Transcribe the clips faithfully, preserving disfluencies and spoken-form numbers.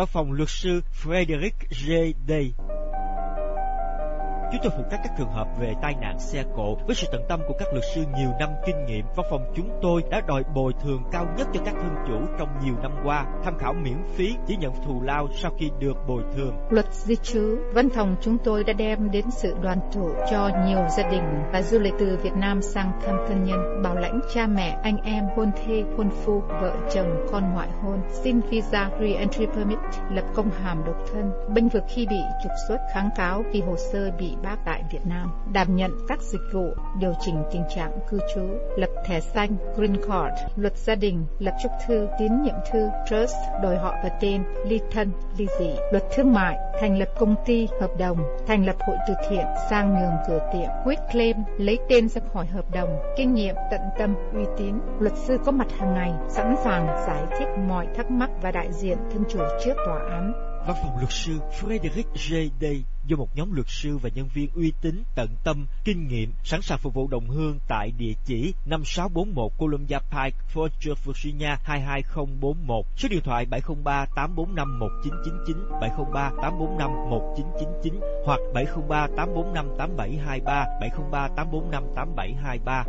Văn phòng luật sư Frederick J. Day. Chúng tôi phụ trách các trường hợp về tai nạn xe cộ. Với sự tận tâm của các luật sư nhiều năm kinh nghiệm, văn phòng chúng tôi đã đòi bồi thường cao nhất cho các thân chủ trong nhiều năm qua. Tham khảo miễn phí, chỉ nhận thù lao sau khi được bồi thường. Luật di trú, văn phòng chúng tôi đã đem đến sự đoàn tụ cho nhiều gia đình và du lịch từ Việt Nam sang thăm thân nhân, bảo lãnh cha mẹ, anh em, hôn thê, hôn phu, vợ chồng, con ngoại hôn, xin visa re-entry permit, lập công hàm độc thân, bênh vực khi bị trục xuất, kháng cáo vì hồ sơ bị bác tại Việt Nam, đảm nhận các dịch vụ điều chỉnh tình trạng cư trú, lập thẻ xanh Green Card, luật gia đình, lập chúc thư, tín nhiệm thư Trust, đổi họ và tên, ly thân, ly dị, luật thương mại, thành lập công ty, hợp đồng, thành lập hội từ thiện, sang nhường cửa tiệm, quit claim, lấy tên ra khỏi hợp đồng, kinh nghiệm, tận tâm, uy tín, luật sư có mặt hàng ngày, sẵn sàng giải thích mọi thắc mắc và đại diện thân chủ trước tòa án. Văn phòng luật sư Frederick J. Day do một nhóm luật sư và nhân viên uy tín, tận tâm, kinh nghiệm, sẵn sàng phục vụ đồng hương tại địa chỉ năm sáu bốn một Columbia Pike, Fort Worth, Virginia hai hai không bốn một, số điện thoại bảy không ba tám bốn năm một chín chín chín, bảy không ba tám bốn năm một chín chín chín hoặc bảy không ba tám bốn năm tám bảy hai ba, bảy không ba tám bốn năm tám bảy hai ba.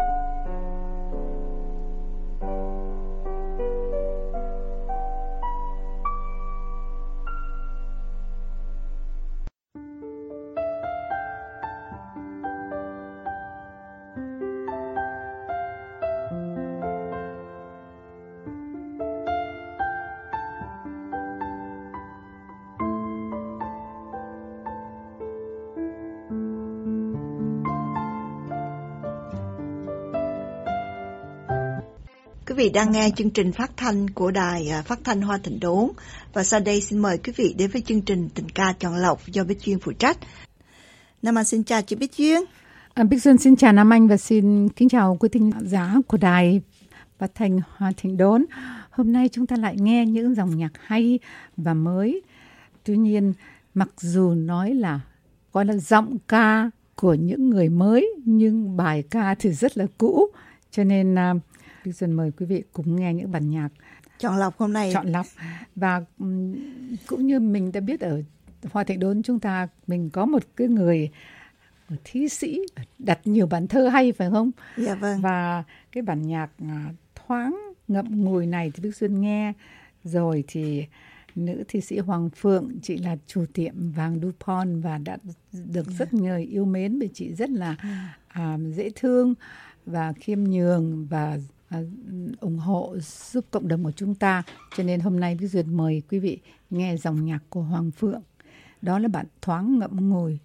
Quý vị đang nghe chương trình phát thanh của đài phát thanh Hoa Thịnh Đốn, và sau đây xin mời quý vị đến với chương trình Tình ca chọn lọc do Bích Duyên phụ trách. Nam Anh xin chào chị Bích Duyên. À, Bích Duyên xin chào Nam Anh và xin kính chào quý thính giả của đài phát thanh Hoa Thịnh Đốn. Hôm nay chúng ta lại nghe những dòng nhạc hay và mới. Tuy nhiên, mặc dù nói là gọi là giọng ca của những người mới, nhưng bài ca thì rất là cũ, cho nên uh, Bích Duyên mời quý vị cùng nghe những bản nhạc chọn lọc hôm nay. Chọn lọc. Và um, cũng như mình đã biết ở Hoa Thịnh Đốn chúng ta, mình có một cái người thi sĩ đặt nhiều bản thơ hay, phải không? Dạ vâng. Và cái bản nhạc uh, thoáng ngậm ngùi này thì Bích Duyên nghe rồi, thì nữ thi sĩ Hoàng Phượng, chị là chủ tiệm vàng Dupont và đã được rất người yêu mến vì chị rất là uh, dễ thương và khiêm nhường và À, ủng hộ giúp cộng đồng của chúng ta. Cho nên hôm nay Bích Duyên mời quý vị nghe dòng nhạc của Hoàng Phượng. Đó là bản Thoáng Ngậm Ngùi.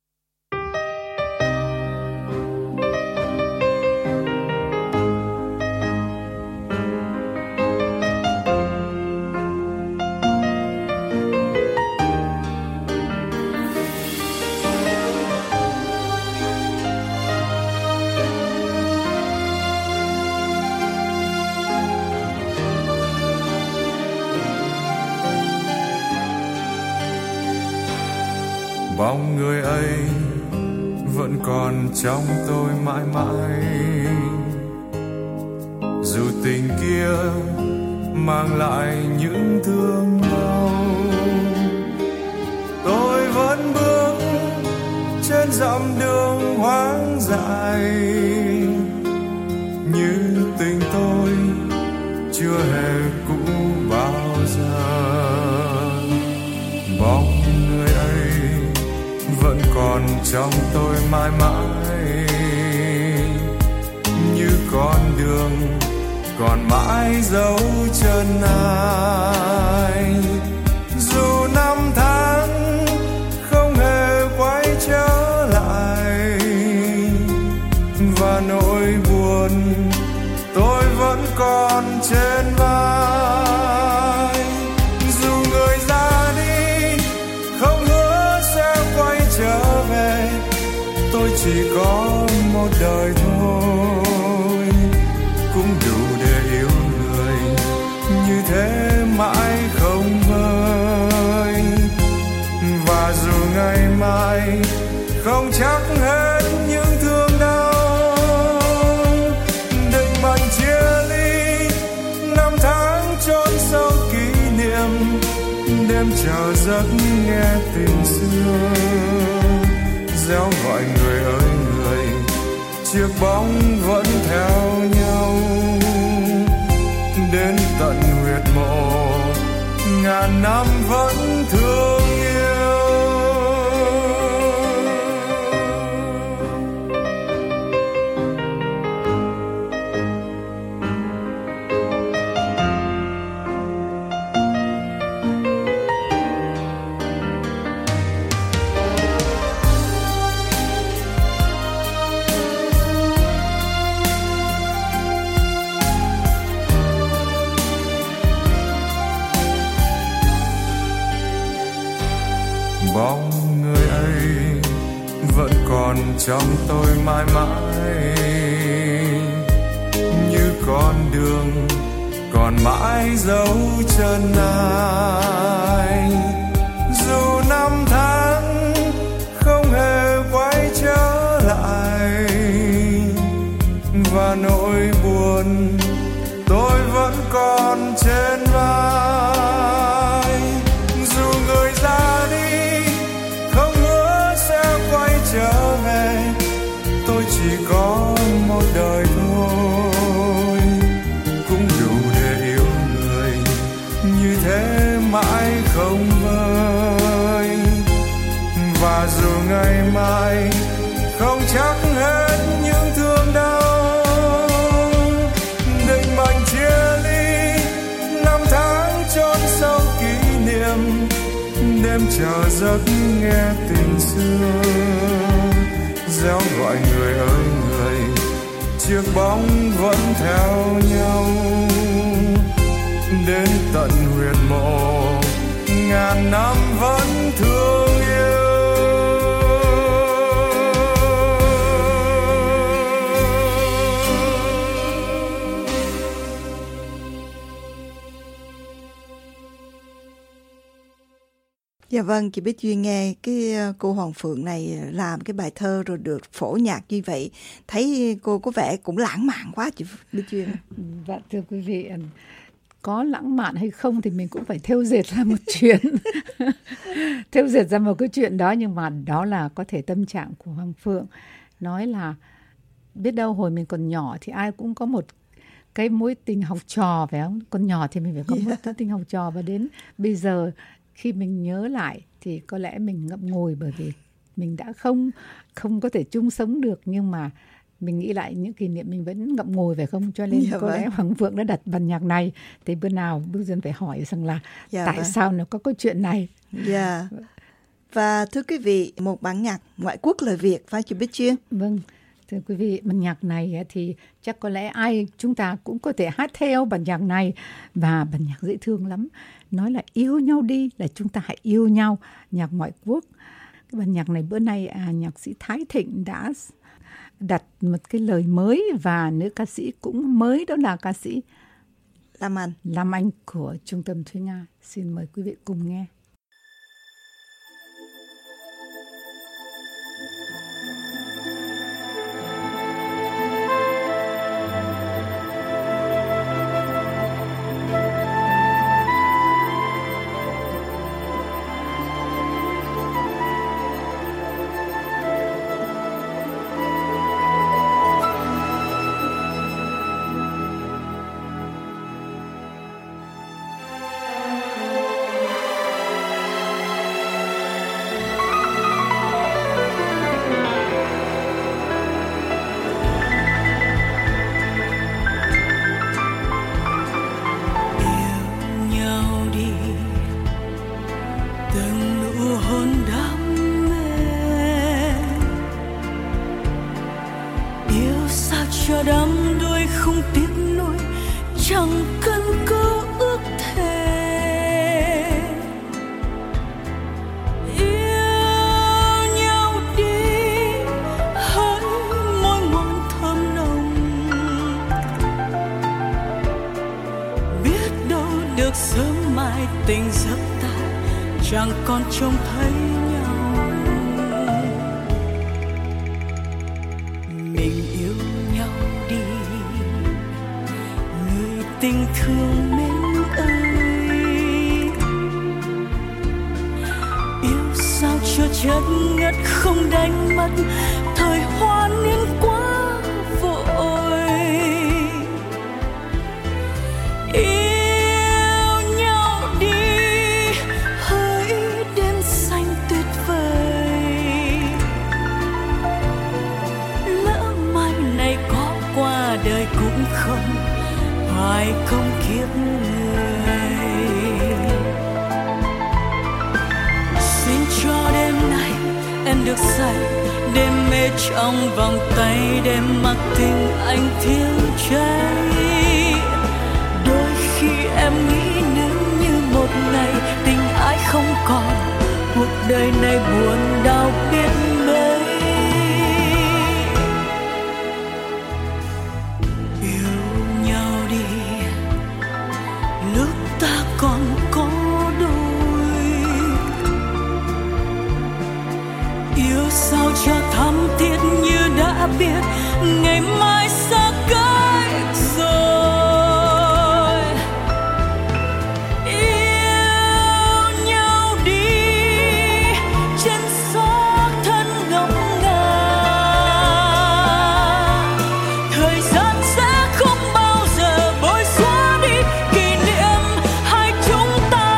Bóng người ấy vẫn còn trong tôi mãi mãi, dù tình kia mang lại những thương đau. Tôi vẫn bước trên dặm đường hoang dại, như tình tôi chưa hề cũ bao giờ. Bóng người ấy vẫn còn trong tôi mãi mãi, như con đường còn mãi dấu chân ai. Dù năm tháng không hề quay trở lại, và nỗi buồn tôi vẫn còn trên vai. Dù người ra đi không hứa sẽ quay trở về, tôi chỉ có một đời thôi, cũng đủ để yêu người như thế mãi không vơi. Và dù ngày mai không chắc hết những thương đau, định mệnh chia ly, năm tháng trôi chờ giấc nghe tình xưa réo gọi người ơi người, chiếc bóng vẫn theo nhau đến tận huyệt mộ, ngàn năm vẫn thương yêu. Bóng người ấy vẫn còn trong tôi mãi mãi, như con đường còn mãi dấu chân ai. Dù năm tháng không hề quay trở lại, và nỗi buồn tôi vẫn còn trên vai. Dù người ra đi không hứa sẽ quay trở về, tôi chỉ có một đời thôi, cũng đủ để yêu người như thế mãi không vơi. Và dù ngày mai không chắc hết những thương đau, định mệnh chia ly, năm tháng chôn sâu kỷ niệm, đêm chờ giấc nghe tình xưa réo gọi người ơi người, chiếc bóng vẫn theo nhau đến tận huyệt mộ, ngàn năm vẫn thương yêu. Dạ vâng, chị Bích Duyên nghe cái cô Hoàng Phượng này làm cái bài thơ rồi được phổ nhạc như vậy, thấy cô có vẻ cũng lãng mạn quá chị Bích Duyên. Dạ thưa quý vị, có lãng mạn hay không thì mình cũng phải thêu dệt ra một chuyện. Thêu dệt ra một cái chuyện đó, nhưng mà đó là có thể tâm trạng của Hoàng Phượng. Nói là biết đâu hồi mình còn nhỏ thì ai cũng có một cái mối tình học trò, phải không? Còn nhỏ thì mình phải có yeah. mối tình học trò, và đến bây giờ khi mình nhớ lại thì có lẽ mình ngậm ngùi, bởi vì mình đã không không có thể chung sống được, nhưng mà mình nghĩ lại những kỷ niệm mình vẫn ngậm ngùi, phải không? Cho nên dạ có vâng. lẽ Hoàng Phượng đã đặt bản nhạc này. Thì bữa nào Bích Duyên phải hỏi rằng là dạ tại vâng. sao nó có câu chuyện này. Dạ. Và thưa quý vị, một bản nhạc ngoại quốc lời Việt, phải chị Bích Duyên? Vâng. Thưa quý vị, bản nhạc này thì chắc có lẽ ai chúng ta cũng có thể hát theo bản nhạc này, và bản nhạc dễ thương lắm. Nói là yêu nhau đi, là chúng ta hãy yêu nhau, nhạc ngoại quốc. Cái bản nhạc này bữa nay à, nhạc sĩ Thái Thịnh đã đặt một cái lời mới, và nữ ca sĩ cũng mới, đó là ca sĩ Lam Anh, Lam Anh của Trung tâm Thúy Nga. Xin mời quý vị cùng nghe. Tình thương mến ơi, chất ngất không đánh mất thời hoa niên quá vội. Yêu nhau đi hỡi đêm xanh tuyệt vời, lỡ mai này có qua đời cũng không phải không kiếp người. Xin cho đêm nay em được say đêm mê trong vòng tay, đêm mặc tình anh thiêu cháy. Đôi khi em nghĩ nếu như một ngày tình ái không còn, cuộc đời này buồn đau biết mấy. Yêu nhau đi lúc ta còn có đôi, yêu sao cho thắm thiết như đã biết ngày mai xa cách rồi. Yêu nhau đi trên gió thân ngọc ngà, thời gian sẽ không bao giờ bôi xóa đi kỷ niệm hai chúng ta.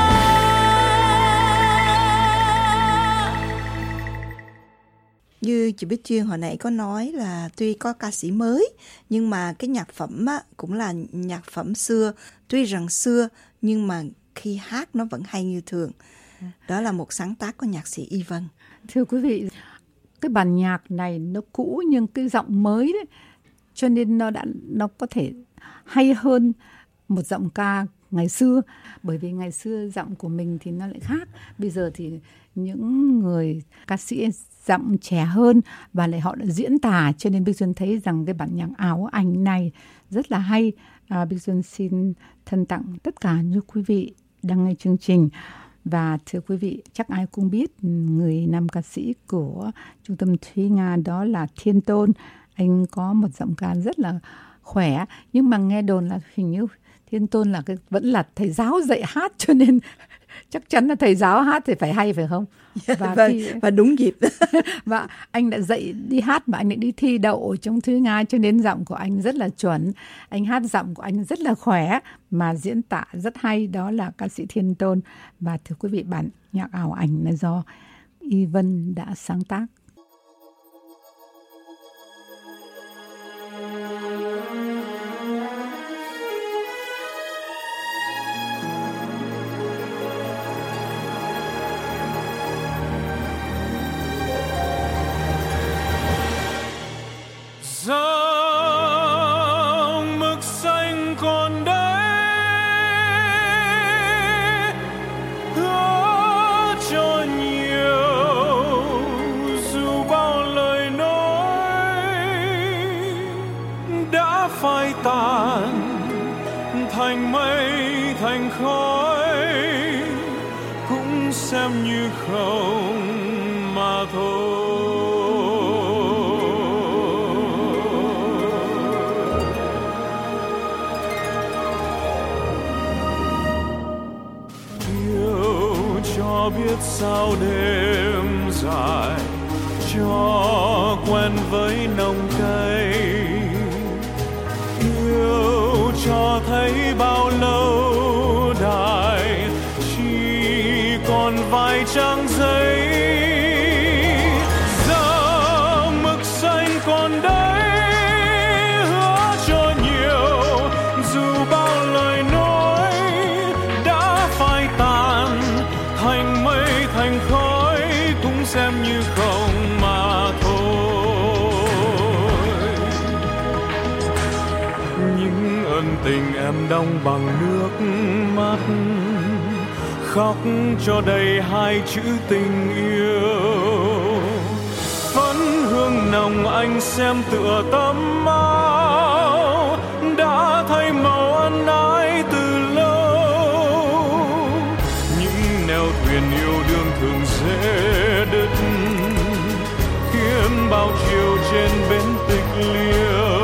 Như chị Bích Chuyên hồi nãy có nói là tuy có ca sĩ mới nhưng mà cái nhạc phẩm á, cũng là nhạc phẩm xưa, tuy rằng xưa nhưng mà khi hát nó vẫn hay như thường. Đó là một sáng tác của nhạc sĩ Y Vân. Thưa quý vị, cái bản nhạc này nó cũ nhưng cái giọng mới đấy, cho nên nó đã nó có thể hay hơn một giọng ca ngày xưa. Bởi vì ngày xưa giọng của mình thì nó lại khác. Bây giờ thì những người ca sĩ giọng trẻ hơn và lại họ đã diễn tả, cho nên Bích Xuân thấy rằng cái bản nhạc Áo Ảnh này rất là hay. À, Bích Xuân xin thân tặng tất cả những quý vị đang nghe chương trình. Và thưa quý vị, chắc ai cũng biết người nam ca sĩ của Trung tâm Thúy Nga đó là Thiên Tôn. Anh có một giọng ca rất là khỏe, nhưng mà nghe đồn là hình như Thiên Tôn là cái vẫn là thầy giáo dạy hát, cho nên chắc chắn là thầy giáo hát thì phải hay phải không? Và, và, khi, và đúng dịp. Và anh đã dạy đi hát mà anh lại đi thi đậu trong Thúy Nga, cho nên giọng của anh rất là chuẩn. Anh hát giọng của anh rất là khỏe mà diễn tả rất hay, đó là ca sĩ Thiên Tôn. Và thưa quý vị, bản nhạc Ảo Ảnh là do Y Vân đã sáng tác. Dòng mực xanh còn đấy, hứa cho nhiều dù bao lời nói đã phai tàn thành mây thành khói, cũng xem như không mà thôi. Biết sao đêm dài cho quen với nồng cay, yêu cho thấy bao lâu đài chỉ còn vài trang giấy. Giờ mực xanh còn đấy, hứa cho nhiều dù bao lời nói đã phai tàn thành mây thành khói, cũng xem như không mà thôi. Những ân tình em đong bằng nước mắt, khóc cho đầy hai chữ tình yêu. Phấn hương nồng anh xem tựa tấm áo đã thay màu ân ái từ lâu. Những nẻo thuyền yêu đương thường dễ đứt, khiến bao chiều trên bến tịch liêu.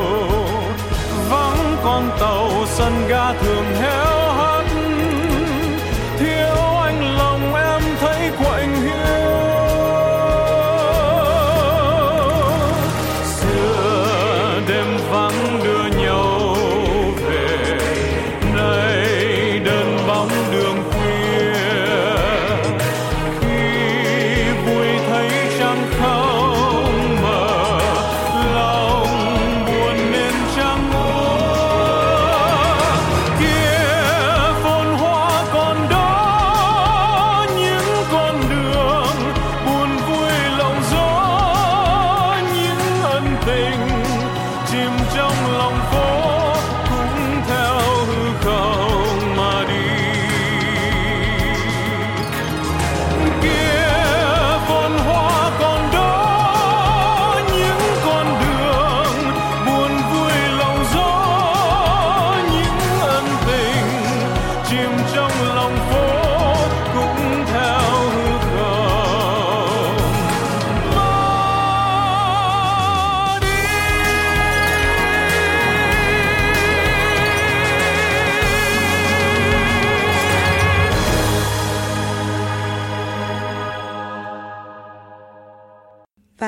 Vắng con tàu sân ga thường héo hắt, thiếu anh lòng em thấy quạnh hiu.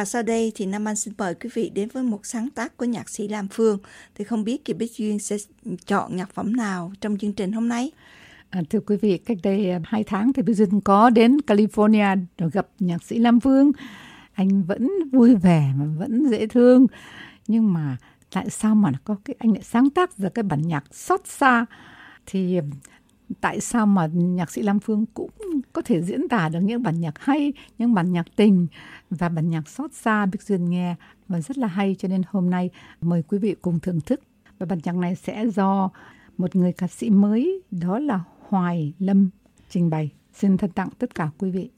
Và sau đây thì Nam Anh xin mời quý vị đến với một sáng tác của nhạc sĩ Lam Phương. Thì không biết Kiều Bích Duyên sẽ chọn nhạc phẩm nào trong chương trình hôm nay? À, thưa quý vị, cách đây hai tháng thì Bích Duyên có đến California để gặp nhạc sĩ Lam Phương. Anh vẫn vui vẻ mà vẫn dễ thương. Nhưng mà tại sao mà có cái anh lại sáng tác ra cái bản nhạc xót xa? Thì tại sao mà nhạc sĩ Lam Phương cũng có thể diễn tả được những bản nhạc hay, những bản nhạc tình và bản nhạc xót xa Bích Duyên nghe và rất là hay, cho nên hôm nay mời quý vị cùng thưởng thức. Và bản nhạc này sẽ do một người ca sĩ mới, đó là Hoài Lâm trình bày. Xin thân tặng tất cả quý vị.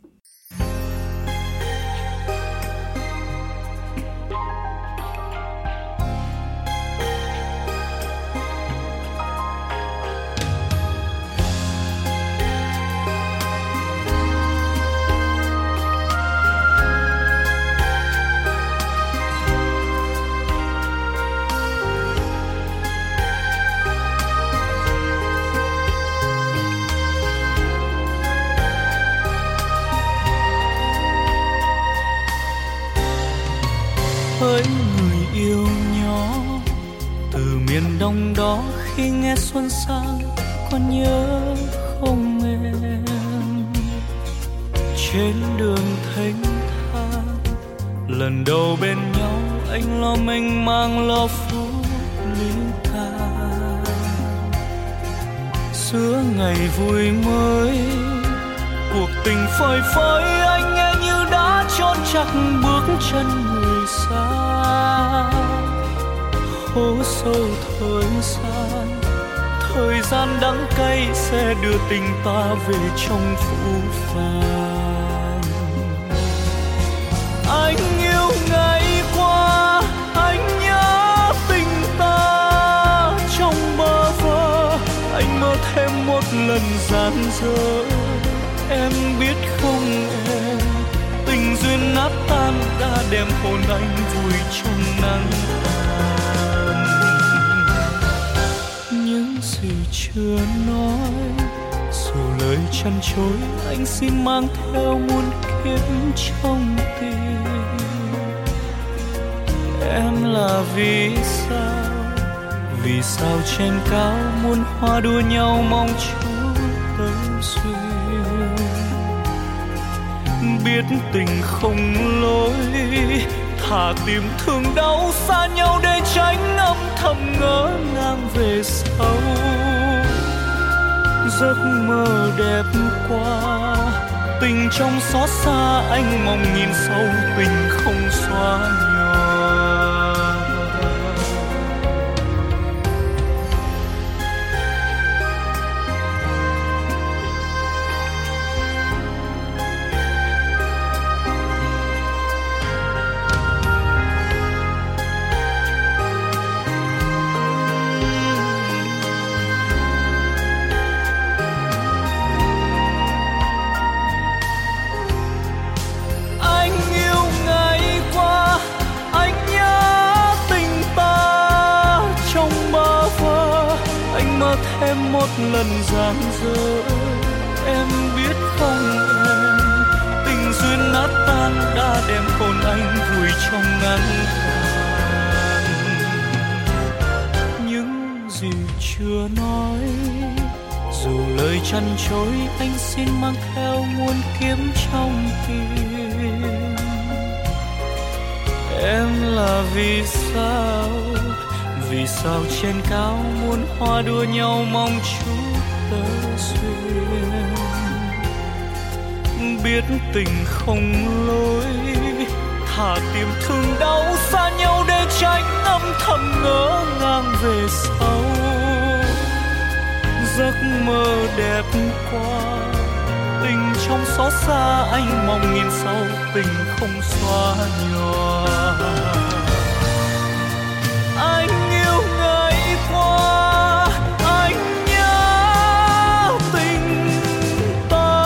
Hỡi người yêu nhỏ từ miền đông đó, khi nghe xuân sang còn nhớ không em? Trên đường thênh thang lần đầu bên nhau, anh lo mênh mang lo phút ly tan. Giữa ngày vui mới cuộc tình phơi phới, anh nghe như đã chót chặt bước chân người xa. Hố sâu thời gian, thời gian đắng cay sẽ đưa tình ta về trong phũ phàng. Anh yêu ngày qua, anh nhớ tình ta trong bơ vơ, anh mơ thêm một lần gian dở. Em biết không em, tình duyên nát tan đã đem hồn anh vùi trong nắng tàn. Những gì chưa nói, dù lời chăn chối, anh xin mang theo muôn kiếp trong tim. Em là vì sao, vì sao trên cao muôn hoa đua nhau mong Chúa tới duyên. Biết tình không lối, thà tìm thương đau xa nhau để tránh âm thầm ngỡ ngàng về sau. Giấc mơ đẹp qua, tình trong xót xa, anh mong nhìn sâu tình không xóa nhòa. Thêm một lần gian dở, em biết không em, tình duyên nát tan đã đem hồn anh vùi trong ngăn tàn. Những gì chưa nói, dù lời chăn chối, anh xin mang theo muôn kiếm trong tim. Em là vì sao, vì sao trên cao muôn hoa đua nhau mong Chúa tới duyên. Biết tình không lối, thà tìm thương đau xa nhau để tránh âm thầm ngỡ ngàng về sau. Giấc mơ đẹp qua, tình trong xót xa, anh mong nghìn sau tình không xóa nhòa. Anh yêu ngày qua, anh nhớ tình ta.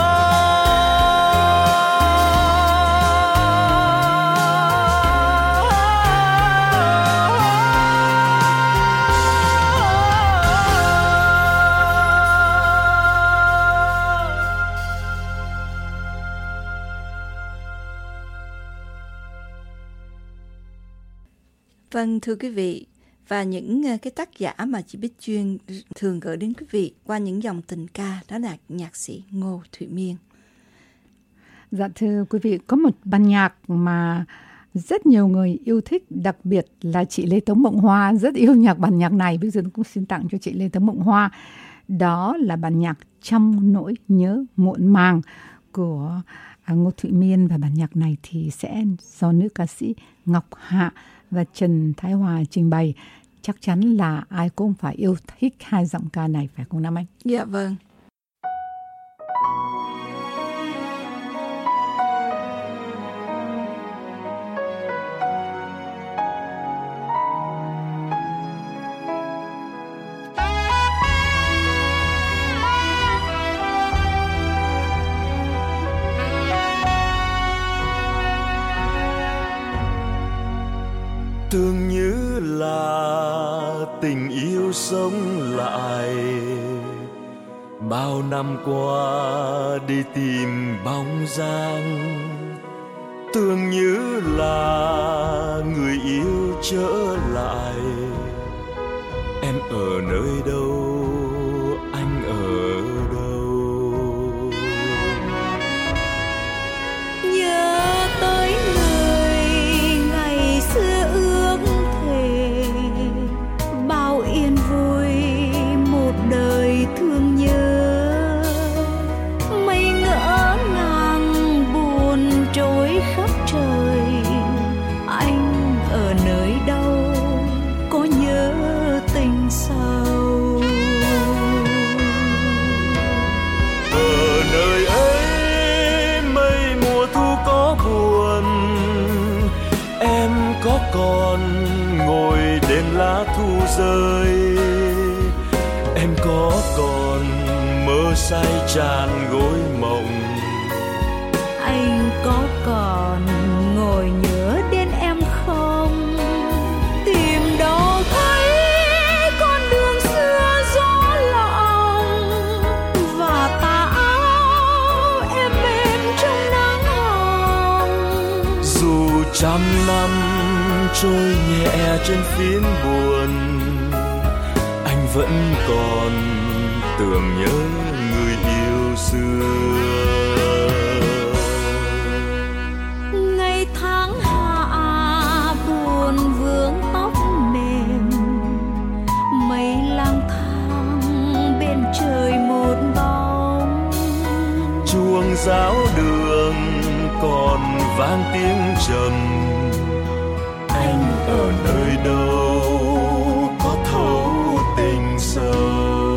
vâng, thưa quý vị, và những cái tác giả mà chị Bích Chuyên thường gửi đến quý vị qua những dòng tình ca đó là nhạc sĩ Ngô Thụy Miên. Dạ thưa quý vị, có một ban nhạc mà rất nhiều người yêu thích, đặc biệt là chị Lê Tống Mộng Hoa rất yêu nhạc bản nhạc này. Bây giờ cũng xin tặng cho chị Lê Tống Mộng Hoa. Đó là bản nhạc Trong Nỗi Nhớ Muộn Màng của Ngô Thụy Miên, và bản nhạc này thì sẽ do nữ ca sĩ Ngọc Hạ và Trần Thái Hòa trình bày. Chắc chắn là ai cũng phải yêu thích hai giọng ca này, phải không Nam Anh? Dạ vâng. Tưởng như là tình yêu sống lại, bao năm qua đi tìm bóng dáng. Tưởng như là người yêu trở lại, em ở nơi đâu, anh ở đâu. Nhớ tới người ngày xưa ước thề, bao yên vui một đời thương nhớ. Mây ngỡ ngàng buồn trôi khắp trời, anh ở nơi đâu, có nhớ tình sâu. Ở nơi ấy mây mùa thu có buồn, em có còn ngồi đêm lá thu rơi. Em có còn mơ say tràn gối mộng, Anh có còn ngồi nhớ đến em không? Tìm đâu thấy con đường xưa gió lòng, và tà áo em mềm trong nắng hồng. dù trăm năm trôi nhẹ trên phiến buồn, anh vẫn còn tưởng nhớ người yêu xưa. Ngày tháng hạ buồn vương tóc mềm, mây lang thang bên trời một bóng. Chuông giáo đường còn vang tiếng trầm, anh ở nơi đâu, có thấu tình sâu.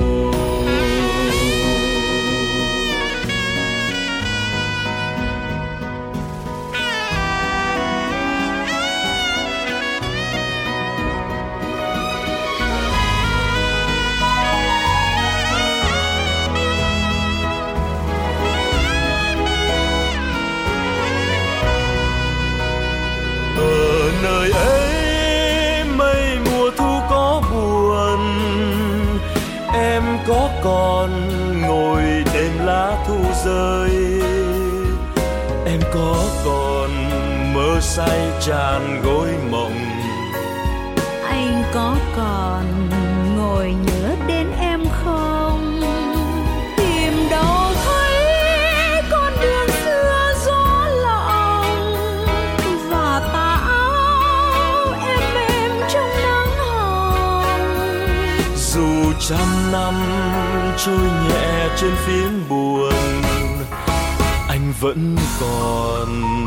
Ở nơi ấy mây mùa thu có buồn, em có còn ngồi đêm lá thu rơi. Em có còn mơ say tràn gối mộng, Anh có còn ngồi nhớ đến em không? Tìm đâu thấy con đường xưa gió lòng, và tà áo em mềm trong nắng hồng. dù trăm năm trôi nhẹ trên phiến buồn, anh vẫn còn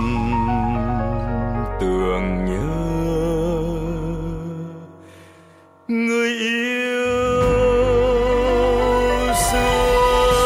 tưởng nhớ người yêu xưa.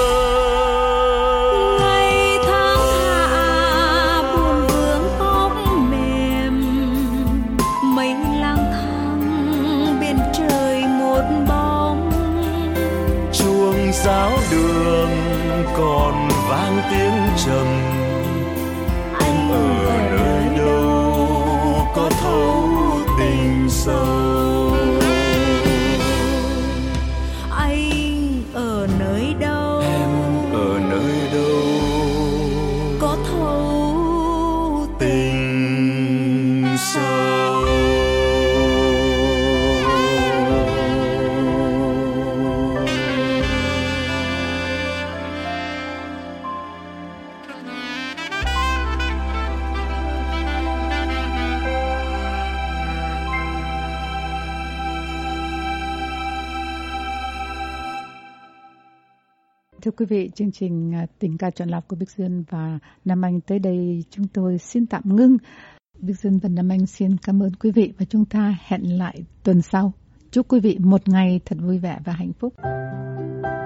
Ngày tháng hạ buồn vương tóc mềm, mây lang thang bên trời một bóng. Chuông giáo đường còn vang tiếng trầm, Anh ở nơi đâu, có thấu tình sâu. Anh ở nơi đâu, Em ở nơi đâu, có thấu tình sâu. Thưa quý vị, chương trình Tình ca chọn lọc của Bích Dương và Nam Anh tới đây chúng tôi xin tạm ngưng. Bích Dương và Nam Anh xin cảm ơn quý vị và chúng ta hẹn lại tuần sau. Chúc quý vị một ngày thật vui vẻ và hạnh phúc.